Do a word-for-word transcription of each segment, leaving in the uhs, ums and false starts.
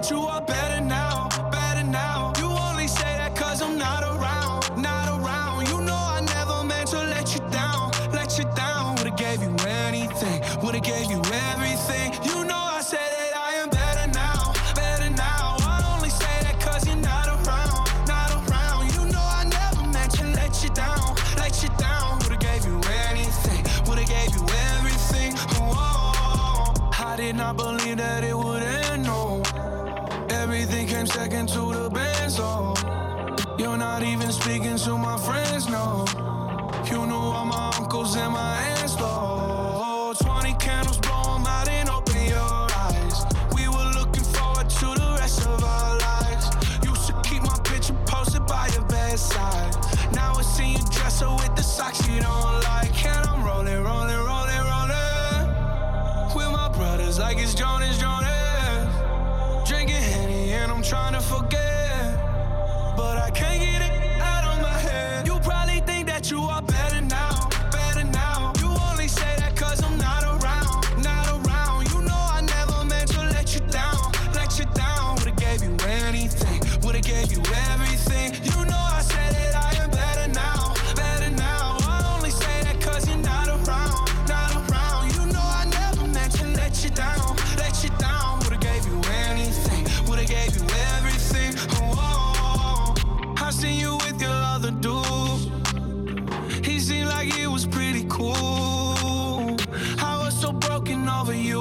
that you are better now, better now. You only say that cause I'm not around, not around. You know I never meant to let you down, let you down. Would've gave you anything, would've gave you everything. You know I said that I am better now, better now. I only say that cause you're not around, not around. You know I never meant to let you down, let you down. Would've gave you anything, would've gave you everything. Oh, I did not believe that it would end, no. Everything came second to the best, oh. You're not even speaking to my friends, no. You knew all my uncles and my aunts, though. Twenty candles, blow 'em out and open your eyes. We were looking forward to the rest of our lives. Used to keep my picture posted by your bedside. Now I see you dress her with the socks you don't like. And I'm rolling, rolling, rolling, rolling with my brothers like it's Jonas, Jonas. Drinking Henny and I'm trying to forget, but I can't get it out of my head. You probably think that you are better now, better now. You only say that cause I'm not around, not around. You know I never meant to let you down, let you down. Would've gave you anything, would've gave you everything. You know I said that I am better now, better now. I only say that cause you're not around, not around. You know I never meant to let you down, let you down. Would've gave you anything, would've gave you everything. Oh, I seen you with your other dude. He seemed like he was pretty cool. I was so broken over you.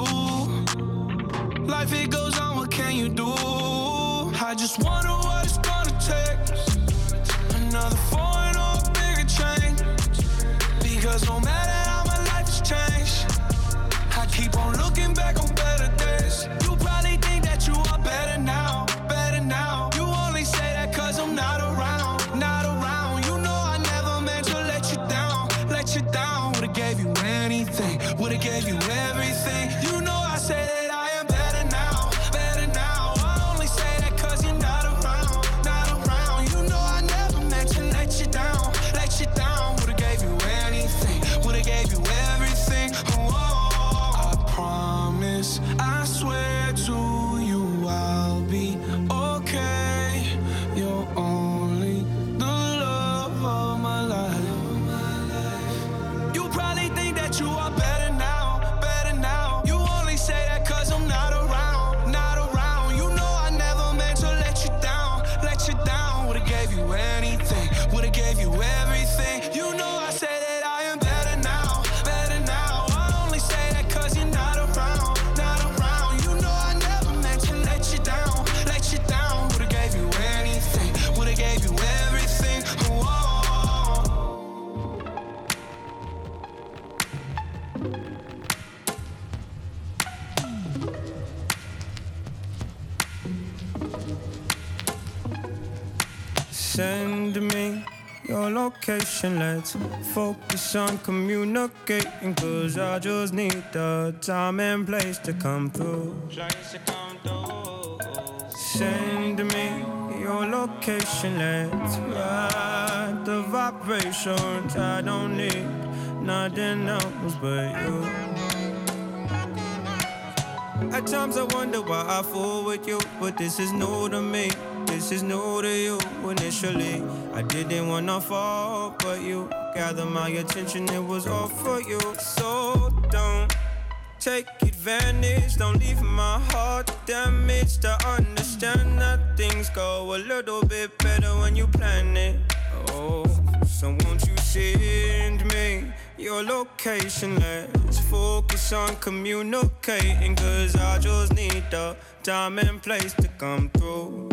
Life it goes on, what can you do? I just wonder what it's gonna take. Another foreign or a bigger change. Because no matter how my life has changed, I keep on looking back on better days. You probably think that you are better now, better now. You only say that cause I'm not around, not around. You know I never meant to let you down, let you down. Would've gave you anything, would've gave you everything. You know I say that I am better now, better now. I only say that cause you're not around, not around. You know I never meant to let you down, let you down. Would've gave you anything, would've gave you everything. Oh, I promise, I swear to you I'll be okay. You're only the love of my life. You probably think that you are better now, better now. You only say that cause I'm not around, not around. You know I never meant to let you down, let you down. Would've gave you anything, would've gave you everything. You know I say that I am better now, better now. I only say that cause you're not around, not around. You know I never meant to let you down, let you down. Would've gave you anything, would've gave you everything. Whoa. Send me your location, let's focus on communicating. Cause I just need the time and place to come through. Send me your location, let's ride the vibrations. I don't need nothing else but you. At times I wonder why I fool with you, but this is new to me. This is new to you. Initially, I didn't wanna fall, but you gathered my attention, it was all for you. So don't take advantage, don't leave my heart damaged. I understand that things go a little bit better when you plan it. Oh, so won't you send me your location? Let's focus on communicating. Cause I just need the time and place to come through.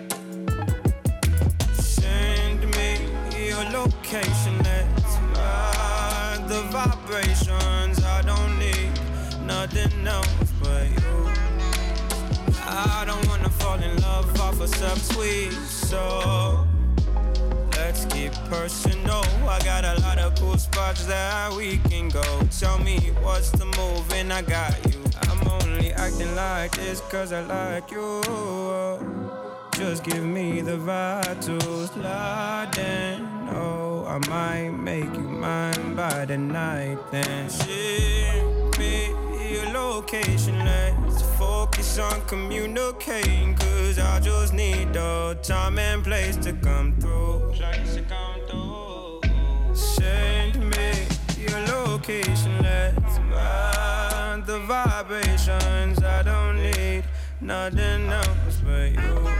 Send me your location, let's ride the vibrations. I don't need nothing else but you. I don't wanna fall in love off of subtweet, so let's get personal. I got a lot of cool spots that we can go. Tell me what's the move and I got you. I'm only acting like this cause I like you. Just give me the vibe to slide in. Oh, I might make you mine by the night then. Share me your location, let's focus always on communicating, cause I just need the time and place to come through. Send me your location, let's find the vibrations. I don't need nothing else but you.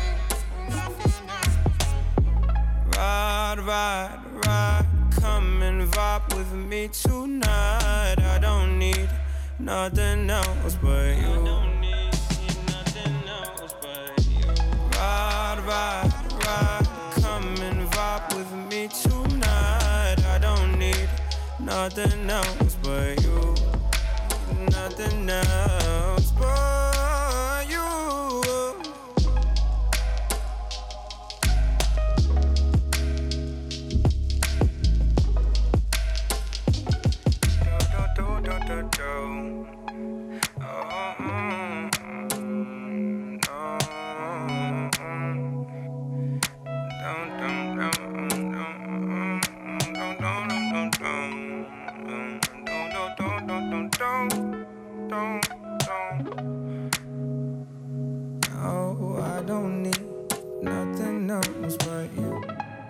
Ride, ride, ride, come and vibe with me tonight. I don't need nothing else but you. I don't need nothing else but you. Ride, ride, ride, come and vibe with me tonight. I don't need nothing else but you. Nothing else but you. Do, do, do, do, do. Oh, mm, mm, oh, mm. Don't, don't, don't, don't, don't, don't, don't, don't, don't, don't, don't. Oh, I don't need nothing else but you.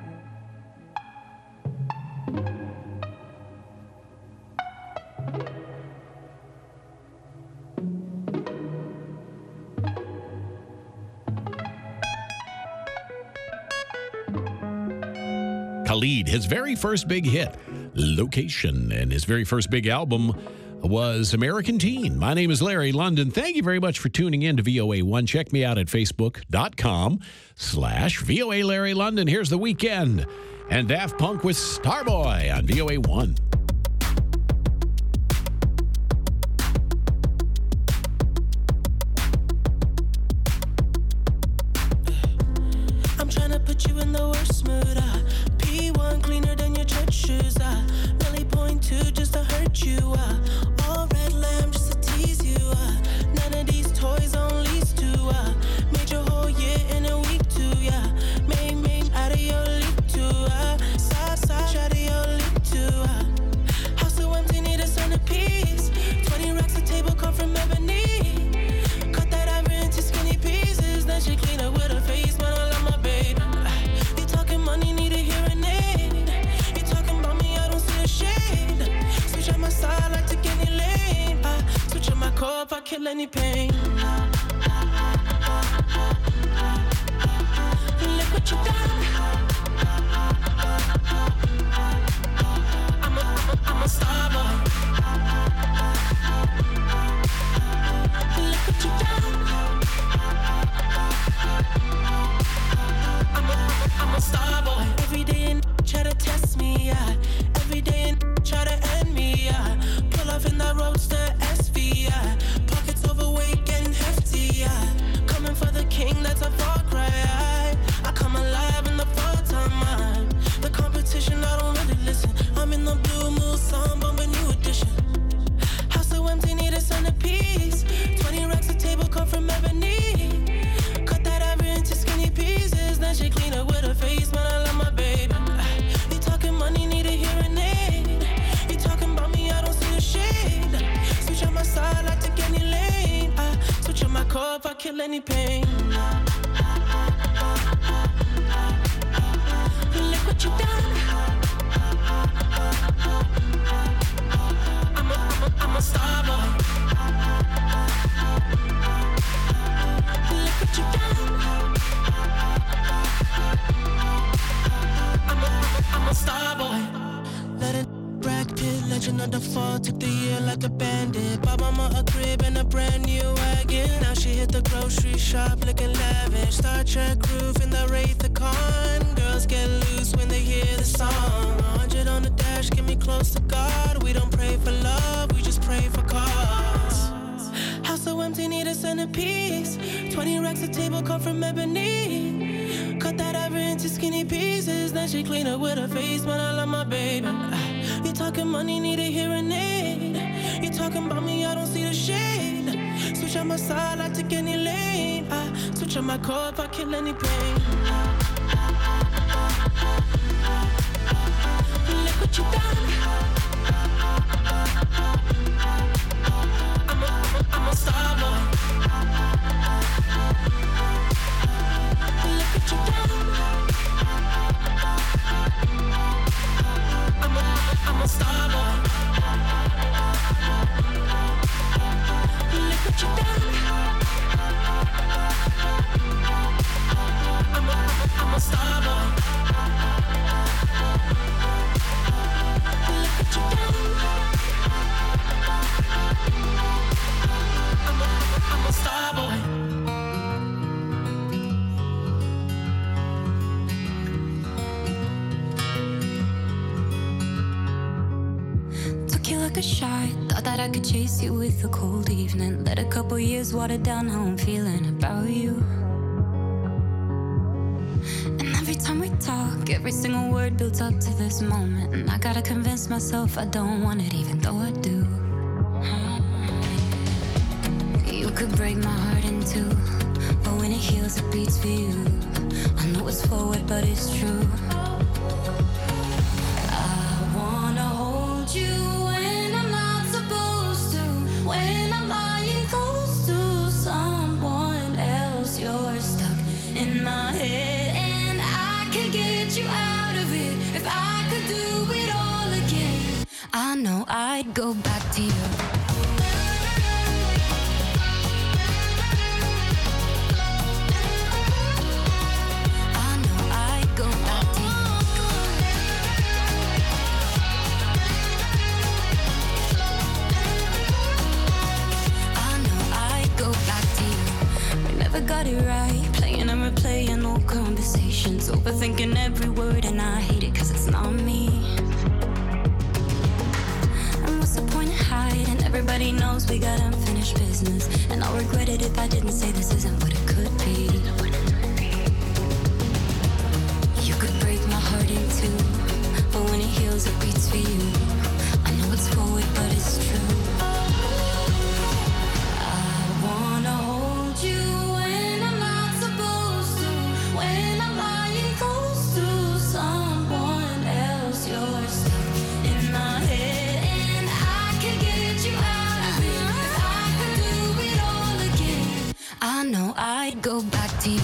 Khalid, his very first big hit, Location, and his very first big album was American Teen. My name is Larry London. Thank you very much for tuning in to V O A one. Check me out at facebook.com slash VOA Larry London. Here's The Weeknd and Daft Punk with Starboy on V O A one. I'm trying to put you in the worst mood. Uh, P one cleaner than your church shoes. Uh, Nelly point two just to hurt you. Uh, all red lamb just to tease you. Uh, none of these toys on lease to. Uh, made your whole year in a week too. Yeah, made made out of your league too. Uh, side side out of your league too. Uh, house so empty, need a centerpiece. Twenty racks a table come from ebony. Cut that ivory into skinny pieces. Then she clean up with her face, but I love my baby. You talking money, need a hearing aid. You talking about me, I don't see a shade. Switch on my side, I take any lane. I switch on my core if I kill any pain. Look what you done. I'm a, I'm a, I'm a star boy. Look what you done. I'm a, I'm a star boy. Every day and try to test me, yeah. Every day and try to end me, yeah. Pull off in that roadster S V, yeah. Pockets overweight, getting hefty, yeah. Coming for the king, that's a far cry. I, I come alive in the fall time, man. The competition, I don't really listen. I'm in the blue moon, song, bumping new edition. House so empty, need a centerpiece. Twenty racks a table come from ebony. Cut that ivory into skinny pieces. Then she clean up with her face, man, I love my baby. You talking money, need a hearing aid. You talking about me, I don't see a shade. Switch on my side, I take any lane. I switch on my core if I kill any pain. Look what you done. I'm a, I'm a, I'm a star boy. Look what you done. I'm a, I'm a, I'm a star boy. Let it Brad Pitt, legend of the fall, took the year like a bandit. Bought mama a crib and a brand new wagon. Now she hit the grocery shop looking lavish. Star Trek roof in the Wraith the Con. Girls get loose when they hear the song. one hundred on the dash, get me close to God. We don't pray for love, we just pray for cause. House so empty, need a centerpiece. Twenty racks a table come from ebony. Cut that ivory into skinny pieces. Then she clean up with her face, man, I love my baby. You talking money, need a hearing aid. You talking about me, I don't see the shade. Switch on my side, I take any lane. I switch on my core if I kill any pain. Look what you done. I'm a, I'm a, I'm a star boy. down. I'm a, I'm a star boy. Look what you done. I'm a, I'm a star boy. Look what you done. I'm a, I'm a star boy. Took you like a shot. Thought that I could chase you with a cold evening. Let a couple years water down how I'm feeling about you. And every time we talk, every single word builds up to this moment. And I gotta convince myself I don't want it, even though I do. You could break my heart in two, but when it heals, it beats for you. I know it's forward, but it's true. I wanna hold you when I'm not supposed to. When I'm lying close to someone else, you're stuck in my head, and I could get you out of it if I could do it all again. I know I'd go back to you. Got it right, playing and replaying old conversations, overthinking every word, and I hate it cause it's not me. And what's the point of hiding? Everybody knows we got unfinished business, and I'll regret it if I didn't say this isn't what it could be. You could break my heart in two, but when it heals it beats for you. I know it's forward but it's true. I wanna hold you when I'm not supposed to. When I'm lying close to someone else, you're stuck in my head, and I can get you out of it if I could do it all again. I know I'd go back to you.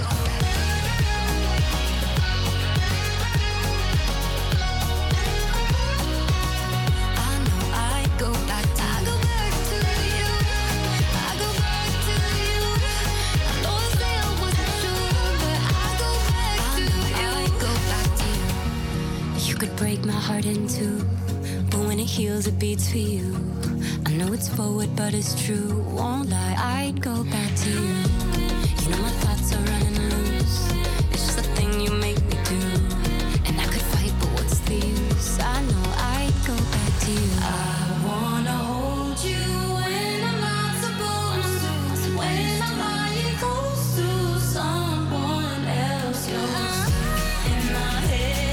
Break my heart in two, but when it heals it beats for you. I know it's forward but it's true. Won't lie, I'd go back to you. You know my thoughts are running loose. It's just a thing you make me do, and I could fight but what's the use? I know I'd go back to you. I wanna hold you when I'm not supposed to. When I'm lying close to someone else, you're in my head.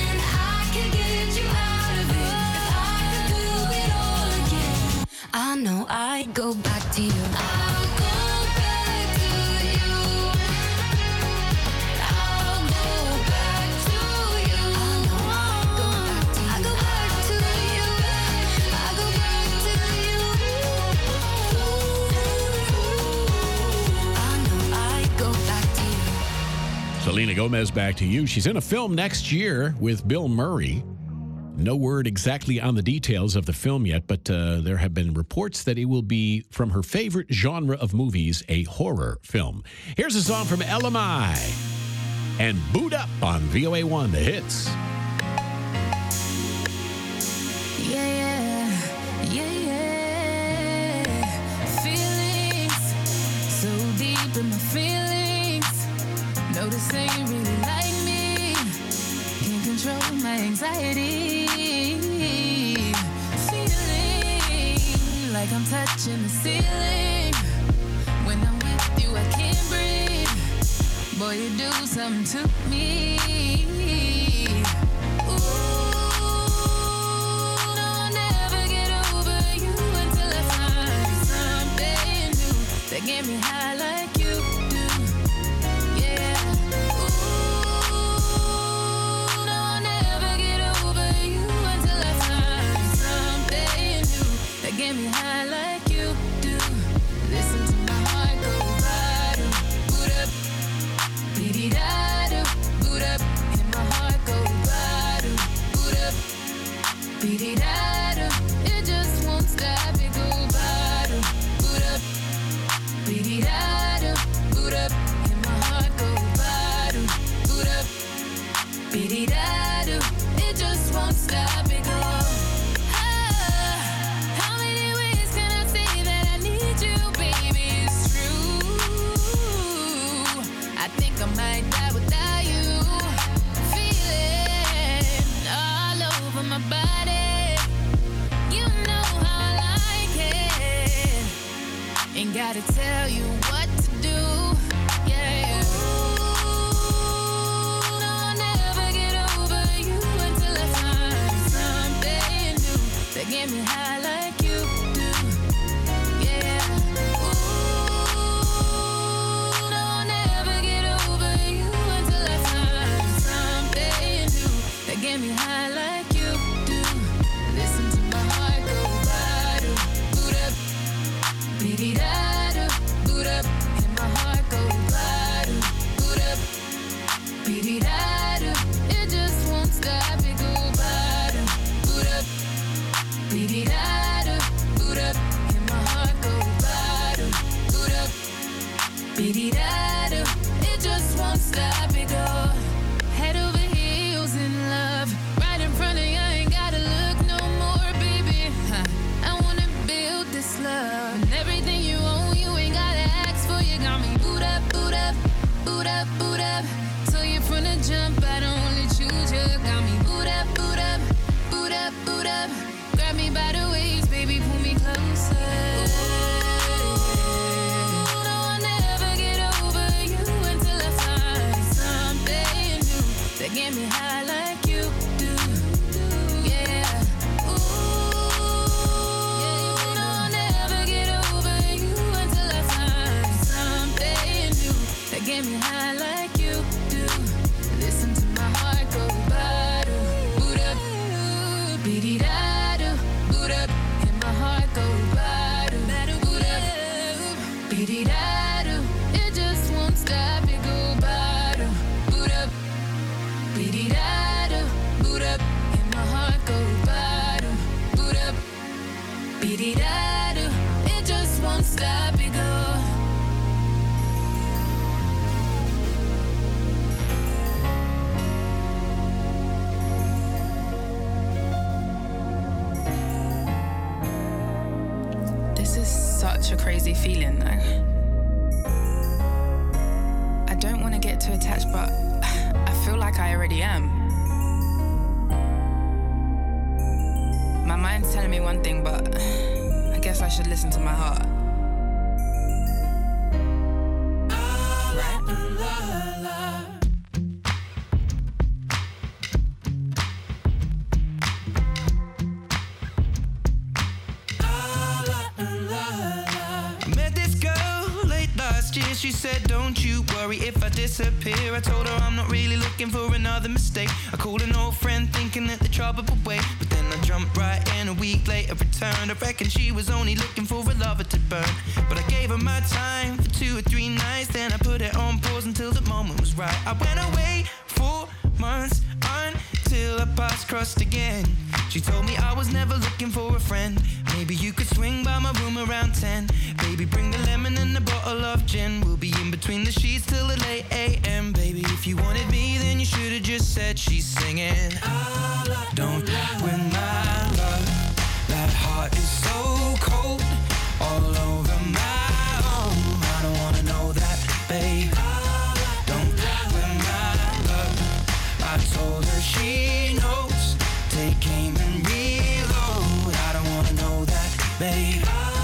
I know I'd go back to you. I'll go back to you. I'll go back to you. I know I'd go back to you. I'll go back to you. I'll go back to you. I know I'd go back to you. Selena Gomez, Back to You. She's in a film next year with Bill Murray. No word exactly on the details of the film yet, but uh, there have been reports that it will be from her favorite genre of movies, a horror film. Here's a song from L M I and Boot Up on V O A one, The Hits. Yeah, yeah, yeah, yeah. Feelings so deep in my feelings. No, this ain't really like me. Can't control my anxiety. Feeling like I'm touching the ceiling. When I'm with you, I can't breathe. Boy, you do something to me. Ooh, no, I'll never get over you until I find something new that get me high like you do. Yeah. Ooh, no, I'll never get over you until I find something new that get me high like you do. Listen to my heart go bottom, boot up, beat it out. Be-dee-da-do, it just won't stop, it go. Ah, how many ways can I say that I need you, baby? It's true. I think I might die without you. Feeling all over my body. You know how I like it. Ain't gotta tell you what to do. Yeah. Get me high like you do, yeah. Ooh, no, I'll never get over you until I find something new that get me high like you do. Listen to my heart go ba-do, boot up, be-dee-da-do, boot up, and my heart go ba-do, boot up, be-dee-da-do. It just won't stop, it go ba-do, boot up. Be-dee-da-do, boot up, and my heart go ba-do, boot up. Be-dee-da-do, it just won't stop, it go. Head over heels in love, right in front of you, I ain't gotta look no more, baby. Huh. I wanna build this love, and everything you own, you ain't gotta ask for. You got me boot up, boot up, boot up, boot up. Till you're from the jump, I don't only choose you. Got me boot up, boot up, boot up, boot up. Grab me by the waist, baby, pull me closer. Ooh, no, I'll never get over you until I find something new that get me high like you do, yeah. Ooh, no, I'll never get over you until I find something new that get me high like you do. Listen to my heart go ba-do, boot up, be-dee-da. Be-dee-da-do, it just won't stop, it go ba-do, boot up. Be-dee-da-do, boot up, and my heart go ba-do, boot up. Be-dee-da-do, it just won't stop, it go. Such a crazy feeling though. I don't want to get too attached, but I feel like I already am. My mind's telling me one thing, but I guess I should listen to my heart. Right? She said, don't you worry if I disappear. I told her I'm not really looking for another mistake. I called an old friend thinking that the trouble would wait, but then I jumped right in. A week later returned. I reckon she was only looking for a lover to burn, but I gave her my time for two or three nights. Then I put it on pause until the moment was right. I went away for months until our paths crossed again. She told me I was never looking for a friend. Maybe you could swing by my room around ten. Baby, bring the lemon and a bottle of gin. We'll be in between the sheets till the late a m. Baby, if you wanted me, then you should've just said she's singing. Don't win my love. That heart is so cold, all over my own. I don't wanna know that, babe. Don't win my love. I told her she knows. Take aim and reload. I don't wanna know that, babe.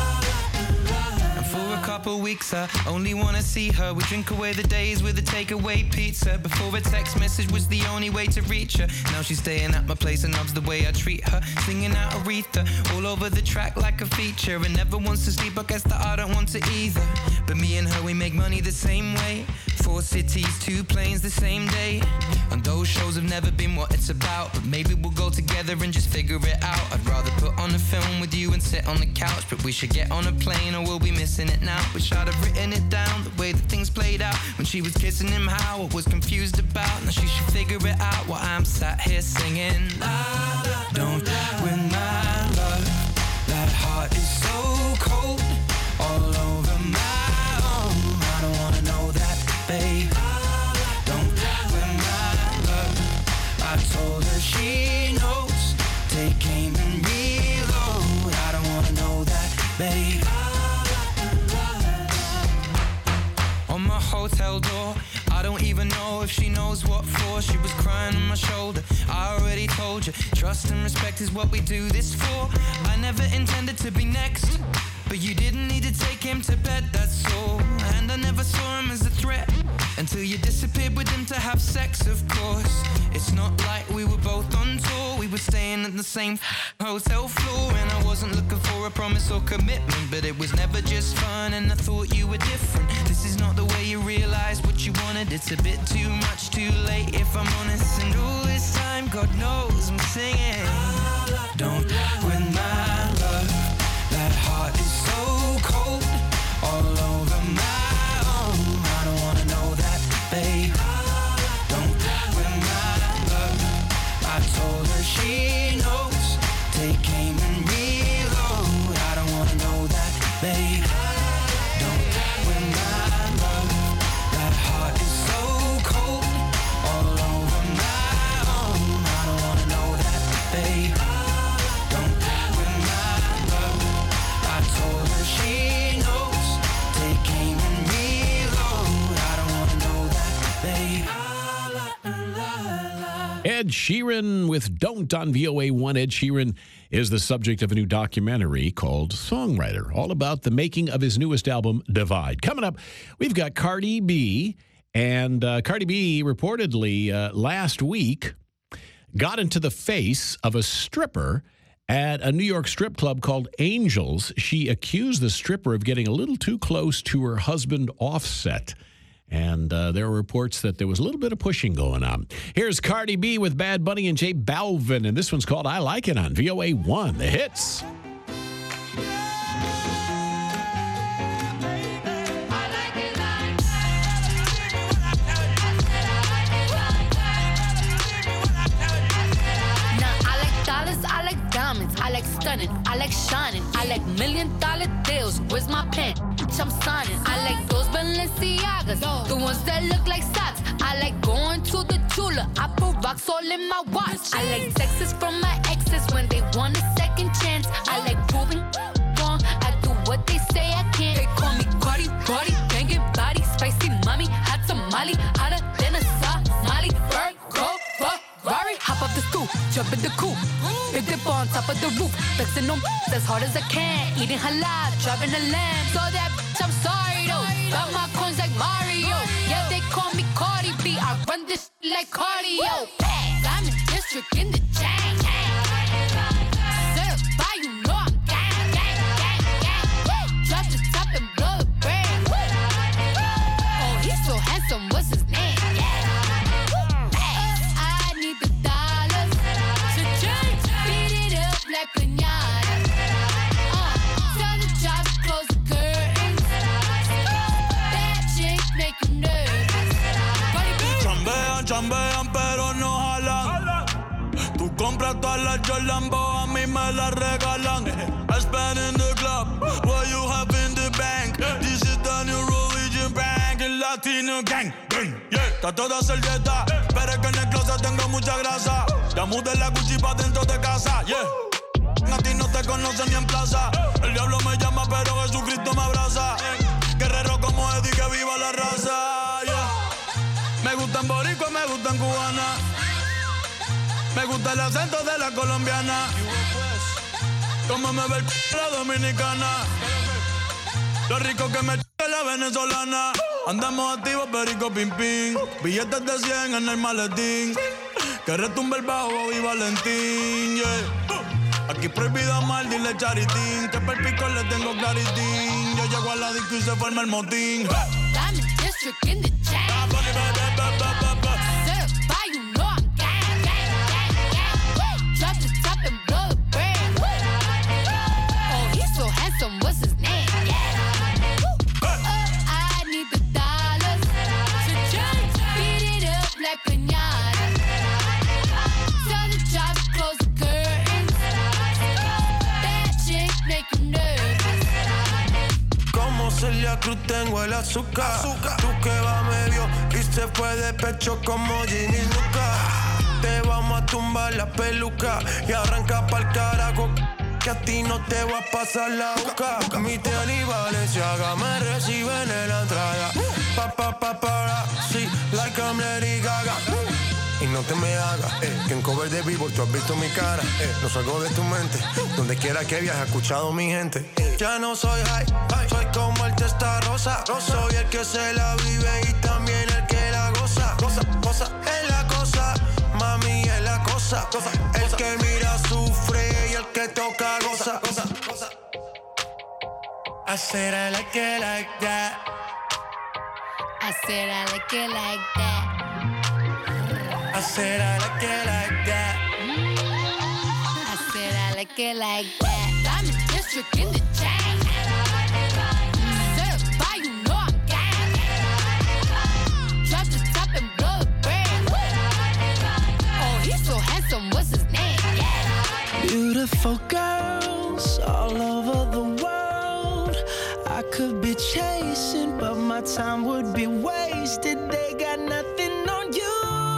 And for a couple weeks I only wanna see her. We drink away the days with a takeaway pizza. Before a text message was the only way to reach her. Now she's staying at my place and loves the way I treat her. Singing out Aretha all over the track like a feature. And never wants to sleep, I guess that I don't want to either. But me and her, we make money the same way. Four cities, two planes the same day. And those shows have never been what it's about, but maybe we'll go together and just figure it out. I'd rather put on a film with you and sit on the couch, but we should get on a plane or we'll be missing it now. Wish I'd have written it down, the way that things played out. When she was kissing him, how I was confused about. Now she should figure it out while I'm sat here singing. Don't win my love. That heart is so cold, all over my own. I don't wanna know that, babe. Don't win my love. take aim and reload. I don't wanna know that, babe. On my hotel door, I don't even know if she knows what for. She was crying on my shoulder. I already told you, trust and respect is what we do this for. I never intended to be next, but you didn't need to take him to bed, that's all. And I never saw him as a threat until you disappeared with him to have sex, of course. It's not like we were both on tour. We were staying at the same hotel floor. And I wasn't looking for a promise or commitment, but it was never just fun, and I thought you were different. This is not the way you realized what you wanted. It's a bit too much too late, if I'm honest. And all this time, God knows I'm singing. Don't win my love. That heart is so cold, all over my own. I don't wanna know that, babe. Don't win my love. I told her she knows. Take aim and reload. I don't wanna know that, babe. Don't win my love. That heart is so cold, all over my own. I don't wanna know that, babe. Don't win my love. I told her she knows. Take aim and reload. I don't wanna know that, babe. Ed Sheeran with Don't on V O A one. Ed Sheeran is the subject of a new documentary called Songwriter, all about the making of his newest album, Divide. Coming up, we've got Cardi B, and uh, Cardi B reportedly uh, last week got into the face of a stripper at a New York strip club called Angels. She accused the stripper of getting a little too close to her husband, Offset. And uh, there were reports that there was a little bit of pushing going on. Here's Cardi B with Bad Bunny and J Balvin, and this one's called I Like It on V O A one, the hits. I like stunning, I like shining, I like million dollar deals. Where's my pen? Bitch, I'm signing. I like those Balenciagas, the ones that look like socks. I like going to the Tula, I put rocks all in my watch. I like texts from my exes when they want a second chance. I like proving wrong, I do what they say I can't. They call me Cardi, Cardi, banging body, spicy mommy, hot tamale, hotter than a Somali. Bird, go, Ferrari, hop up the stoop, jump in the coupe. Big dip on top of the roof, flexing on as hard as I can. Eating halal, driving a lamb. So that bitch, I'm sorry though. Got my coins like Mario. Yeah, they call me Cardi B. I run this shit like cardio. I'm in district in the chain. Certified, you know I'm gang, gang, gang, gang. Drop the top and blow the brand. Oh, he's so handsome. What's his name? I need the dollars to change. Beat it up like piñata. Uh, tell the job to close the curtains. Bad chick make you nervous. Chambean, chambean, pero no jalan. Tú compras todas las Jordan, a mí me las regalan. I spend in the club, what you have in the bank. This is the new religion bank, el Latino gang. Yeah, trato de hacer dieta, pero es que en el closet tengo mucha grasa. Ya mudé la Gucci pa' dentro de casa, yeah. A ti no te conocen ni en plaza. El diablo me llama, pero Jesucristo me abraza. Guerrero como Eddie, que viva la raza, yeah. Me gustan boricua, me gustan cubana. Me gusta el acento de la colombiana. Como me ve el c*** la dominicana. Lo rico que me ch** la venezolana. Andamos activos, perico, pim, pim. Billetes de cien en el maletín. Que retumbe el bajo y Valentín, yeah. Aquí prohibido amar, dile charitín. Que perpico le tengo claritín. Yo llego a la disco y se forma el motín. Diamond District in the chain. Certified, you know I'm gang, gang, gang, gang. Drop the top and blow the brand. Oh, he's so handsome. What's his name? Uh, I need the dollars to change. Beat it up like piñata. Tell the job to close the curtains. Bad chick make you nervous. Como Celia Cruz tengo el azúcar. azúcar. Tú que va medio y se fue de pecho como Ginny Luca. te vamos a tumbar la peluca y arranca pa'l carajo. Que a ti no te va a pasar la boca. Mi tele y Balenciaga me reciben en la entrada. Pa, pa, pa, para, sí, like I'm Lady Gaga. Y no te me hagas, eh, que en cover de Billboard tú has visto mi cara, eh, no salgo de tu mente, donde quiera que viajes, escuchado mi gente. Ya no soy high, soy como el testa rosa, soy el que se la vive y también el que la goza. Goza, goza, es la cosa, mami es la cosa, cosa, el que mira sufre y el que toca goza, goza, goza. I said I like it like that. I said I like it like that. I said I like it like that. I said I like it like that. I'm a district in the chain. Certified, you know I'm gang. Drop the top and blow the brand. Oh, he's so handsome, what's his name? Yeah. Beautiful girls all over the world. I could be chasing, but my time would be wasted. They got nothing on you.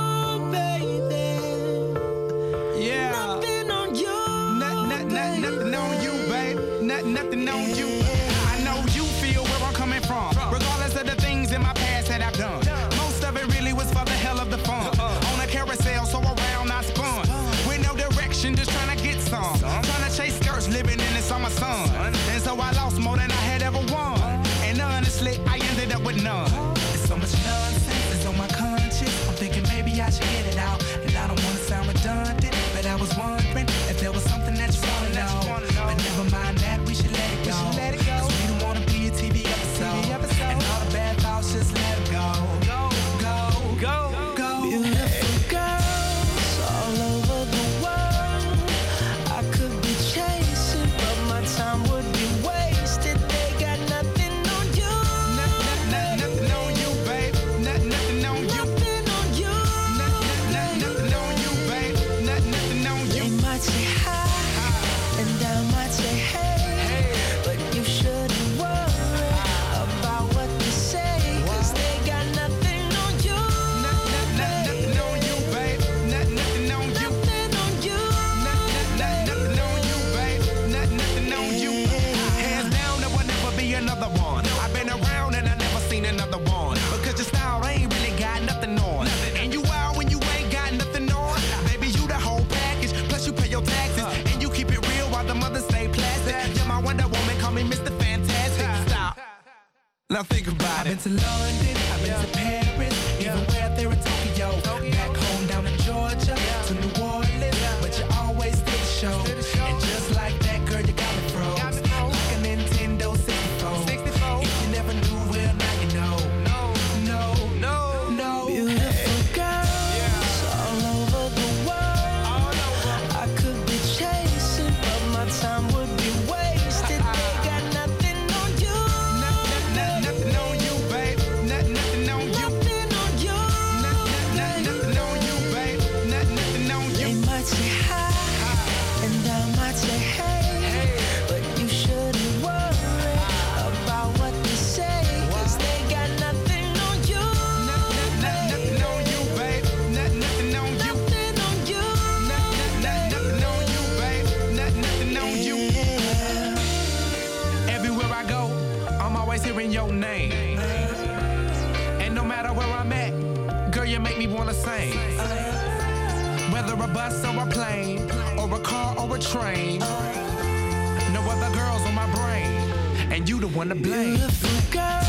Nothing on you, babe. Nothing, nothing on you. I know you feel where I'm coming from, regardless of the things in my past that I've done. Most of it really was for the hell of the fun. On a carousel, so around I spun. With no direction, just trying to get some. Trying to chase skirts, living in the summer sun. And so I lost more than I had ever won. And honestly, I ended up with none. There's so much nonsense that's on my conscience. I'm thinking maybe I should get it out. And I don't want to sound redundant, but I was wondering if there was something that you wanna know. But never mind that, we should let it go. Cause we don't wanna be a T V episode. And all the bad thoughts, just let it go. Go, go, go, go. Beautiful girls all over the world. I could be chasing, but my time would be wasted. They got nothing on you. Nothing on you, babe. Nothing on you. Nothing on you. Nothing on you, babe. Nothing on you. They might say hi, and I might say hey, but you shouldn't worry about what they say, cause they got nothing on you. Nothing on you, babe. Nothing on you. Nothing on you. Nothing on you, babe. Nothing on you. Hands down, there will never be another one. I've been around and I never seen another one. Because your style ain't really got nothing on. And you wild when you ain't got nothing on. Baby, you the whole package. Plus you pay your taxes. And you keep it real while the mothers stay plastic. You're my Wonder Woman, call me Mister Fantastic. Stop. Now think about it. I've been to London, I've been to Paris, even where there in Tokyo. Back home down in Georgia, to New Orleans, but you always did the show. And just like that, girl, you got me froze. Like a Nintendo sixty-four. If you never knew, well, now you know. No, no, no, no. Beautiful girls all over the world. I could be chasing, but my time would be wasted. They got nothing on you. Nothing on you, babe. Nothing on you. Nothing on you. Nothing on you, babe. Nothing on you. They might say hi, and I might say hey, but you shouldn't worry about what they say, cause they got nothing on you. Nothing on you, babe. Nothing on you. Nothing on you. Nothing on you, babe. Nothing on you. Everywhere I go, I'm always hearing your name. And no matter where I'm at, girl, you make me wanna sing. Whether a bus or a plane, or a car or a train, no other girls on my brain, and you the one to blame. Beautiful girl.